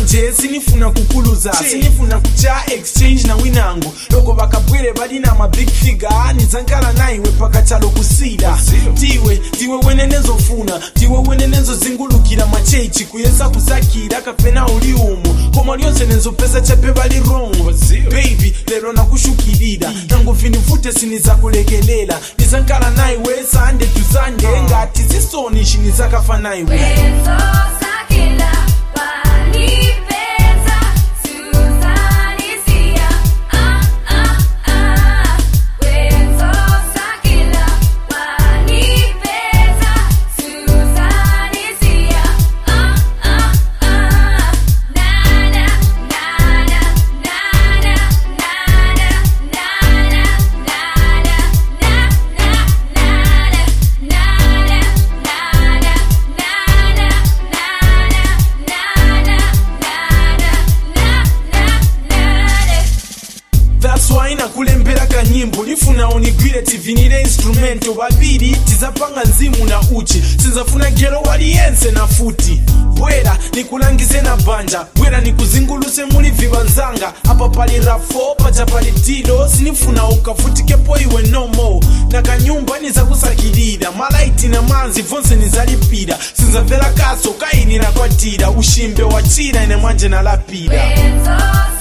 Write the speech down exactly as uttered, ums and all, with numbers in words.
manje sinifuna kukuluza sinifuna kucha exchange na winango loko bakabwere bali na ma big figure nizankala naiwe pakachalo kusida tiwe tiwe wenenezo funa tiwe wenenezo zingulukira machechi kuyesa kusakira kapena uli umu koma lyonse nenzo pesa chape bali wrong baby lero nakushukirira nango vinifute siniza kulegelela nizankala naiwe sande tu sande ngati sisoni shinizakafa naiwe kulembera kanyimbo nifuna unigwire tivinire instrumento babiri tizapanga nzimu na uchi sinzafuna gero waliyense na futi bwera nikulangize na banja bwera nikuzinguluse muli vibanzanga apa pali rafo pacha pali tilo sinifuna ukafutikepo iwe no more na kanyumba nizakusakirira malaiti na manzi vonse nizalipira sinzavela kaso kainira kwatira ushimbe wachira ine mwanje na lapira